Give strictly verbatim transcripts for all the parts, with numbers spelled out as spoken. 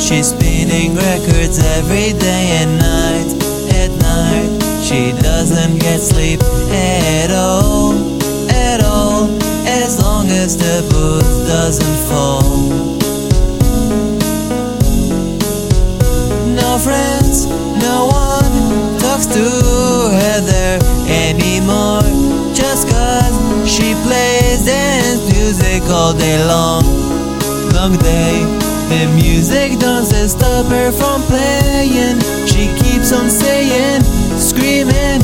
She's spinning records every day and night. At night, she doesn't get sleep at all, at all, as long as the booth doesn't fall. No friends, no one talks to her there anymore, just cause she plays dance music all day long. Long day, the music doesn't stop her from playing. She keeps on saying, screaming,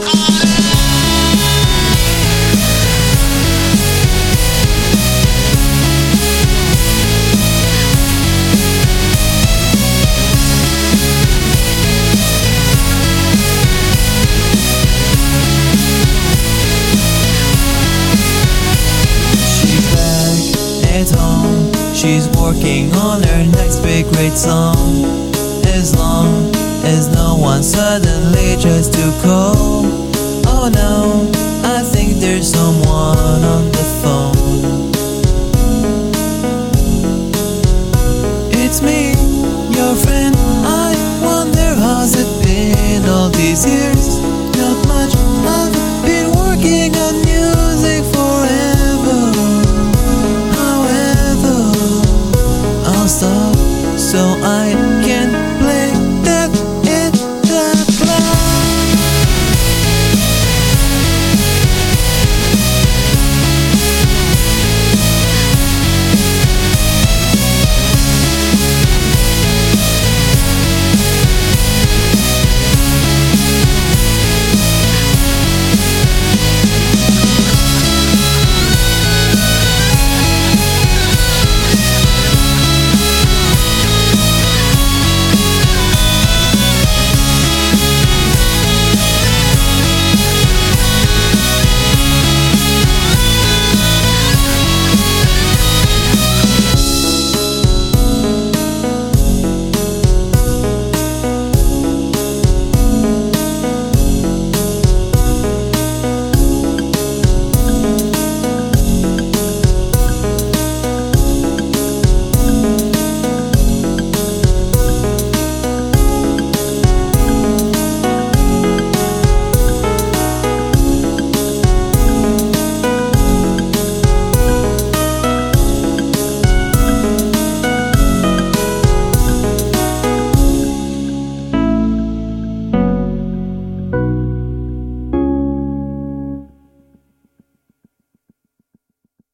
at home, she's working on her next big great song. As long as no one suddenly tries to call, oh no, I think there's someone on the phone. It's me, your friend. I wonder how's it been all these years. Not much, I've been working on music forever. Stop so I can